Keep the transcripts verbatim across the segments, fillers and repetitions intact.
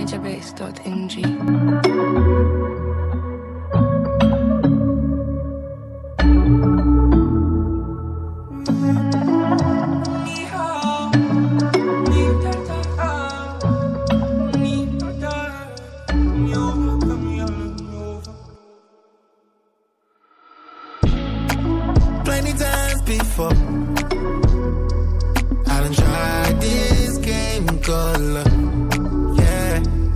Nijabase dot N G. Plenty times before, I done tried this game called love, yeah.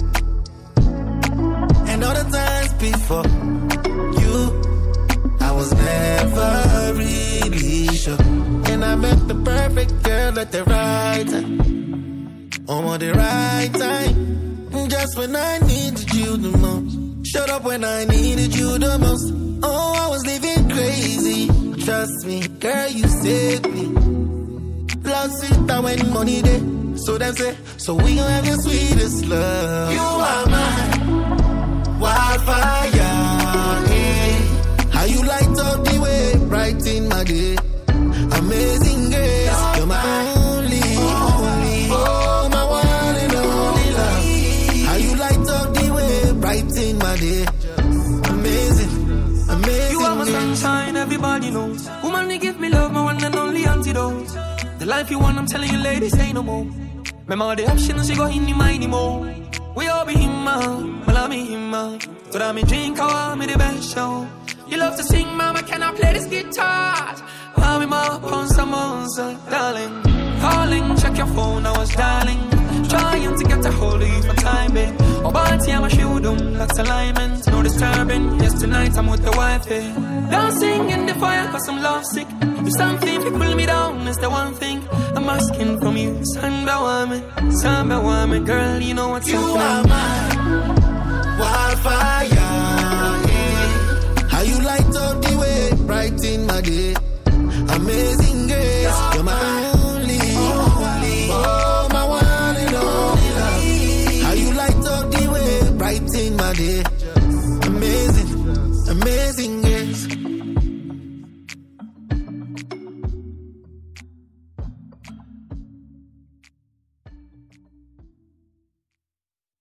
And all the times before you, I was never really sure. And I met the perfect girl at the right time, on the right time, just when I needed you the most. Shut up when I needed you the most. Oh, I was living crazy. Trust me, girl, you saved me. Love sweet down when money day. So them say, so we gon' have your sweetest love. You are my wildfire, yeah. How you light up the way, bright in my day. Amazing grace, you're my only, only, oh, my one and only love. How you light up the way, bright in my day. Amazing, amazing. You are my sunshine, everybody knows. Woman, you give me love, my one and only antidote. The life you want, I'm telling you, ladies, ain't no more. Remember all the options you got in your mind anymore. We all be him, man, well, I'm him, man. So that me drink, I want me the best show. You love to sing, mama, can I play this guitar? I'll be my on some answer, darling. Calling, check your phone, I was dialing. Trying to get a hold of you for timing. Oh, but yeah, my shoe them, that's alignment. No disturbing, yes, tonight I'm with the wifey. Dancing in the fire, cause I'm lovesick. If something if you pull me down, it's the one thing I'm asking from you. Samba woman, Samba woman, girl, you know what's you up. You are my wildfire, yeah. How you light up the way, bright in my day.